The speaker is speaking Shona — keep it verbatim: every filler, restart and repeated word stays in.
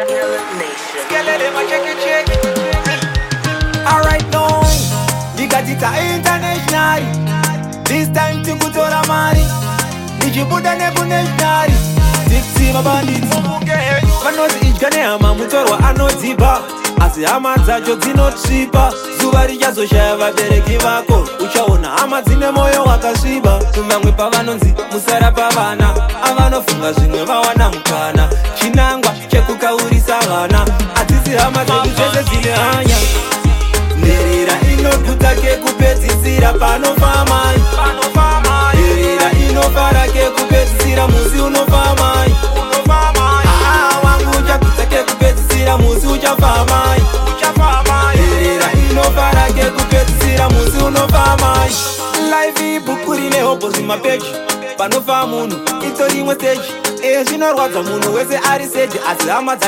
Alright now, Digatika International. This time to kutora mari. Nijibuda nebu neshnari. Tipsy mabandit. Vanozi ichkane ama mutorwa anodziba. Asi hama dzacho dzinotsvipa. Zuva richazoshaya vabereki vako. Uchaona hama dzine moyo wakasviba. Vamwe pavanonzi musarapa vana. Avanofunga zvimwe vawana mukana. Chinangwa chekukaurisa vana. Adzisi hama dzedu dzese dzine hanya. Nderera inoduta kekupedzisira panofamai. Nderera inofara kekupedzisira musi unofamai. Ah, wangu uchaduta kekupedzisira musi uchafamai. Nderera inofara kekupedzisira musi unofamai. Life ibhuku rine hopo zvimapeji. Panofa munhu itori imwe stage. Eh, zvinorwadza munhu wese ari seji. Asi hama